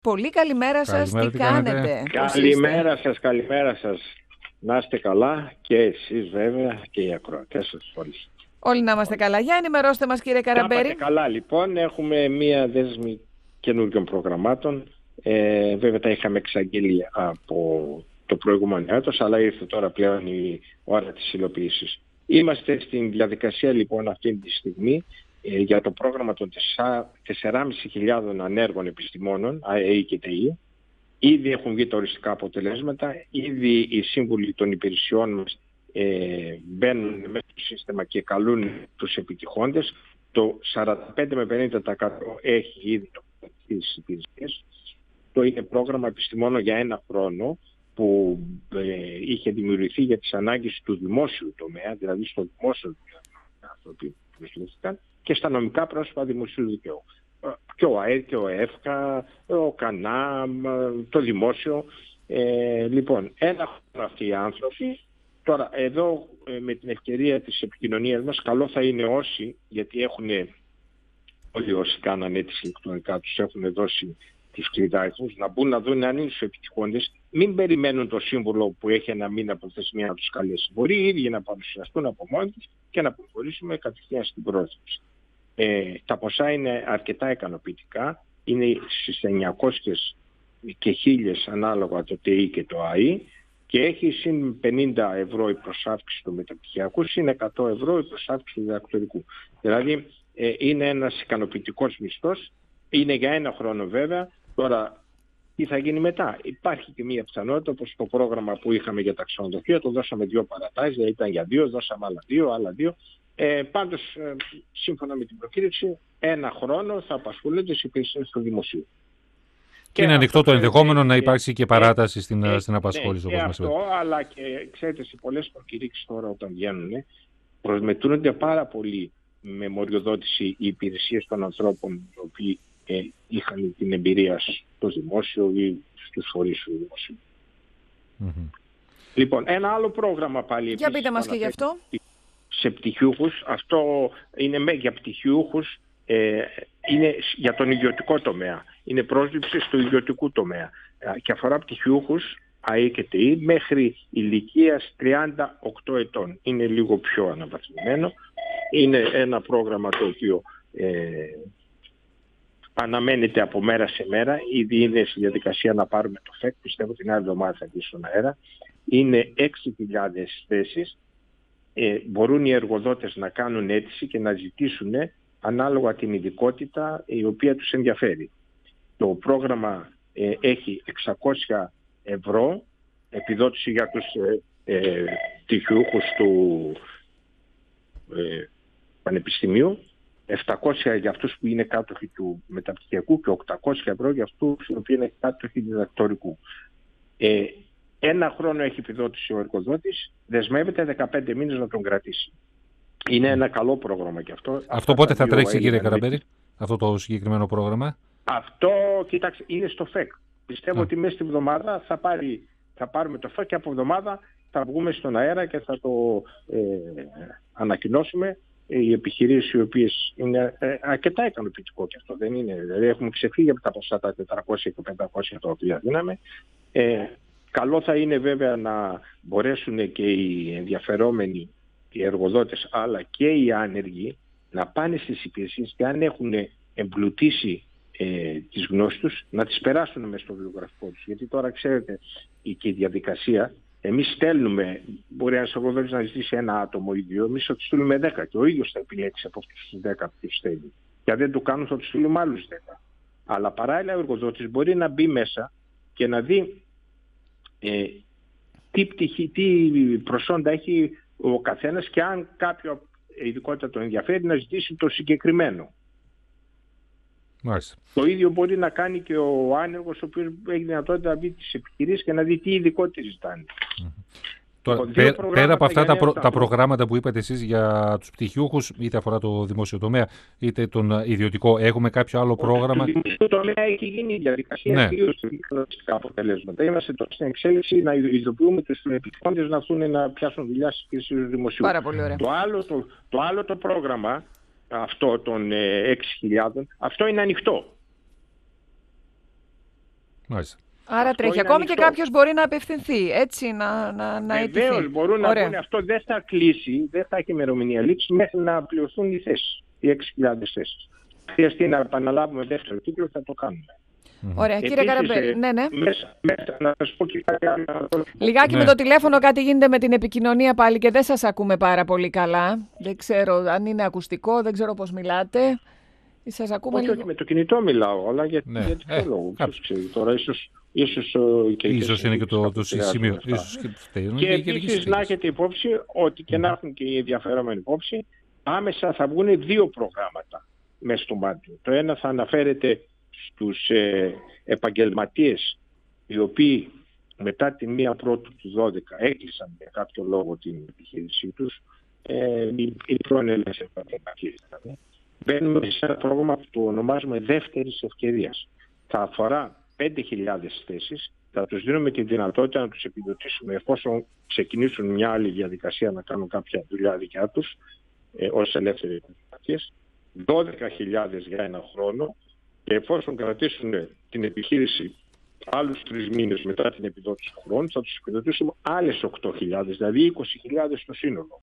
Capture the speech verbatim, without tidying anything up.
Πολύ καλημέρα σας, Καλημέρα, τι τι κάνετε? κάνετε? Πώς Καλημέρα είστε? σας, καλημέρα σας. Να είστε καλά και εσείς βέβαια και οι ακροατές σας όλοι. Όλοι να είμαστε καλά. Για ενημερώστε μας, κύριε Τα Καραμπέρη. πάτε καλά λοιπόν, έχουμε μία δέσμη καινούργιων προγραμμάτων. Ε, βέβαια τα είχαμε εξαγγείλει από το προηγούμενο έτος, αλλά ήρθε τώρα πλέον η ώρα της υλοποίησης. Είμαστε στην διαδικασία λοιπόν αυτή τη στιγμή ε, για το πρόγραμμα των τεσσεράμισι χιλιάδων ανέργων επιστημόνων, ΑΕΗ και ΤΕΗ. Ήδη έχουν βγει τα οριστικά αποτελέσματα, ήδη οι σύμβουλοι των υπηρεσιών μας ε, μπαίνουν μέσα στο σύστημα και καλούν τους επιτυχώντες. Το σαράντα πέντε με πενήντα τοις εκατό έχει ήδη τις υπηρεσίες. Το είναι πρόγραμμα επιστημόνων για ένα χρόνο που ε, είχε δημιουργηθεί για τις ανάγκες του δημόσιου τομέα, δηλαδή στο δημόσιο άνθρωποι που προσλήφθηκαν και στα νομικά πρόσωπα δημοσίου δικαίου. Και ο ΑΕΔ και ο ΕΦΚΑ, ο ΚΑΝΑΜ, το δημόσιο. Ε, λοιπόν, ένα χρόνο αυτοί οι άνθρωποι. Τώρα, εδώ ε, με την ευκαιρία της επικοινωνίας μας, καλό θα είναι όσοι, γιατί έχουν όλοι όσοι κάνανε αίτηση ηλεκτρονικά, τους έχουν δώσει τους κλειδάρχους, να μπουν να δουν αν είναι στους επιτυχώντες, μην περιμένουν το σύμβουλο που έχει ένα μήνα προθεσμία να τους καλέσει. Μπορεί οι ίδιοι να παρουσιαστούν από μόνοι τους και να προχωρήσουμε κατευθείαν στην πρόσθεση. Ε, τα ποσά είναι αρκετά ικανοποιητικά, είναι στις εννιακόσιες και χίλιες ανάλογα το ΤΕΗ και το ΑΗ και έχει συν πενήντα ευρώ η προσάυξηση του μεταπτυχιακού, συν εκατό ευρώ η προσάυξηση του διδακτορικού. Δηλαδή ε, είναι ένας ικανοποιητικός μισθός, είναι για ένα χρόνο βέβαια. Τώρα τι θα γίνει μετά? Υπάρχει και μία πιθανότητα, όπως το πρόγραμμα που είχαμε για τα ξενοδοχεία, το δώσαμε δύο παρατάσεις, δηλαδή ήταν για δύο, δώσαμε άλλα δύο, άλλα δύο. Ε, πάντως, ε, σύμφωνα με την προκήρυξη, ένα χρόνο θα απασχολούνται στις υπηρεσίες του δημοσίου. Και είναι ανοιχτό το ενδεχόμενο να υπάρξει και παράταση ε, στην, ε, στην απασχόληση, ναι, όπως μας είπατε. Αυτό, αλλά και ξέρετε, σε πολλές προκηρύξεις τώρα όταν βγαίνουν, προσμετρούνται πάρα πολύ με μοριοδότηση οι υπηρεσίες των ανθρώπων οι οποίοι ε, είχαν την εμπειρία στο δημόσιο ή στους φορείς του δημοσίου. Mm-hmm. Λοιπόν, ένα άλλο πρόγραμμα πάλι. Για πείτε μας και γι' αυτό. Σε πτυχιούχους, αυτό είναι για πτυχιούχους, ε, είναι για τον ιδιωτικό τομέα. Είναι πρόσληψη στο ιδιωτικού τομέα ε, και αφορά πτυχιούχους ΑΕΗ και ΤΕΗ μέχρι ηλικίας τριάντα οκτώ ετών. Είναι λίγο πιο αναβαθμισμένο. Είναι ένα πρόγραμμα το οποίο ε, αναμένεται από μέρα σε μέρα. Ήδη είναι στη διαδικασία να πάρουμε το ΦΕΚ. Πιστεύω την άλλη εβδομάδα θα βγει στον αέρα. Είναι έξι χιλιάδες θέσεις. Ε, μπορούν οι εργοδότες να κάνουν αίτηση και να ζητήσουν ανάλογα την ειδικότητα η οποία τους ενδιαφέρει. Το πρόγραμμα ε, έχει εξακόσια ευρώ επιδότηση για τους ε, ε, πτυχιούχους του ε, πανεπιστημίου, επτακόσια για αυτούς που είναι κάτοχοι του μεταπτυχιακού και οκτακόσια ευρώ για αυτούς που είναι κάτοχοι διδακτορικού. Ε, Ένα χρόνο έχει επιδότηση ο εργοδότης, δεσμεύεται δεκαπέντε μήνες να τον κρατήσει. Είναι ένα καλό πρόγραμμα και αυτό. Αυτό πότε θα τρέξει, κύριε Καραμπέρη, αυτό το συγκεκριμένο πρόγραμμα? Αυτό, κοίταξε, είναι στο ΦΕΚ. Πιστεύω Α. ότι μέσα στη βδομάδα θα, πάρει, θα πάρουμε το ΦΕΚ και από εβδομάδα θα βγούμε στον αέρα και θα το ε, ανακοινώσουμε. Οι επιχειρήσεις οι οποίες είναι ε, αρκετά ικανοποιητικό και αυτό δεν είναι. Δηλαδή έχουμε ξεφύγει από τα ποσά τα τετρακόσια και πεντακόσια τα οποία δίναμε. Ε, Καλό θα είναι βέβαια να μπορέσουν και οι ενδιαφερόμενοι, οι εργοδότες, αλλά και οι άνεργοι να πάνε στις υπηρεσίες και αν έχουν εμπλουτίσει ε, τις γνώσεις τους, να τις περάσουν μέσα στο βιογραφικό τους. Γιατί τώρα ξέρετε και η διαδικασία, εμείς στέλνουμε, μπορεί ένας εργοδότης να ζητήσει ένα άτομο ή δύο, εμείς θα τους στείλουμε δέκα και ο ίδιος θα επιλέξει από αυτούς τους δέκα που στέλνει. Και αν δεν το κάνουν θα τους στείλουμε άλλους δέκα. Αλλά παράλληλα ο εργοδότης μπορεί να μπει μέσα και να δει Ε, τι, πτυχή, τι προσόντα έχει ο καθένας και αν κάποιο ειδικότητα τον ενδιαφέρει να ζητήσει το συγκεκριμένο. Μάλιστα. Το ίδιο μπορεί να κάνει και ο άνεργος ο οποίος έχει δυνατότητα να μπει τις επιχειρήσεις και να δει τι ειδικότητες ζητάνε. Mm-hmm. Τώρα, πέ, πέρα από αυτά τα, προ, τα προγράμματα που είπατε εσείς για τους πτυχιούχους, είτε αφορά το δημόσιο τομέα, είτε τον ιδιωτικό, έχουμε κάποιο άλλο πρόγραμμα? Το δημόσιο τομέα έχει γίνει η διαδικασία, ναι. Κυρίως τα αποτελέσματα. Είμαστε τώρα στην εξέλιξη να ειδοποιούμε τους επιτυχώντες να έρθουν να πιάσουν δουλειά στις υπηρεσίες του δημοσίου. Πάρα πολύ ωραία. Το άλλο το, το, άλλο το πρόγραμμα, αυτό των ε, έξι χιλιάδων, αυτό είναι ανοιχτό. Μάλιστα. Άρα Αυτό τρέχει. είναι Ακόμη ανοιχτό. και κάποιος μπορεί να απευθυνθεί, έτσι, να, να, να αιτηθεί. Βεβαίως μπορούν Ωραία. να πούνε αυτό δεν θα κλείσει, δεν θα έχει ημερομηνία λήξη μέχρι να πληρωθούν οι θέσεις, οι έξι χιλιάδες θέσεις. Χρειαστεί να επαναλάβουμε δεύτερο κύκλο, θα το κάνουμε. Ωραία, Επίσης, κύριε Καραμπέλη. ε, Ναι, ναι. Μέσα, μέσα, να σας πω και κάτι άλλο. Λιγάκι Ναι. με το τηλέφωνο κάτι γίνεται με την επικοινωνία πάλι και δεν σας ακούμε πάρα πολύ καλά. Δεν ξέρω αν είναι ακουστικό, δεν ξέρω πώς μιλάτε. Σας ακούμε Όχι, λίγο. όχι, με το κινητό μιλάω, αλλά για, Ναι. γιατί Ε, ποιο λόγο, κάποιος. ποιος ξέρει τώρα, ίσως, ίσως, ο, και Ίσως είναι και το, το σημείο. αυτά. Ίσως και φταίνουν Και και οι γενικές επίσης να συνθήκες. έχετε υπόψη ότι και να έχουν και οι ενδιαφερόμενοι υπόψη, άμεσα θα βγουν δύο προγράμματα μέσα στο Μάρτιο. Το ένα θα αναφέρεται στους ε, επαγγελματίες οι οποίοι μετά τη μία πρώτου του δώδεκα έκλεισαν για κάποιο λόγο την επιχείρησή τους, ε, οι, οι πρώην ελεύθεροι επαγγελματίες δηλαδή. Μπαίνουμε σε ένα πρόγραμμα που το ονομάζουμε δεύτερης ευκαιρίας. Θα αφορά πέντε χιλιάδες θέσεις, θα τους δίνουμε τη δυνατότητα να τους επιδοτήσουμε εφόσον ξεκινήσουν μια άλλη διαδικασία να κάνουν κάποια δουλειά δικιά τους ε, ως ελεύθεροι επαγγελματίες, δώδεκα χιλιάδες για ένα χρόνο και εφόσον κρατήσουν την επιχείρηση άλλους τρεις μήνες μετά την επιδότηση του χρόνου θα τους επιδοτήσουμε άλλες οκτώ χιλιάδες, δηλαδή είκοσι χιλιάδες στο σύνολο.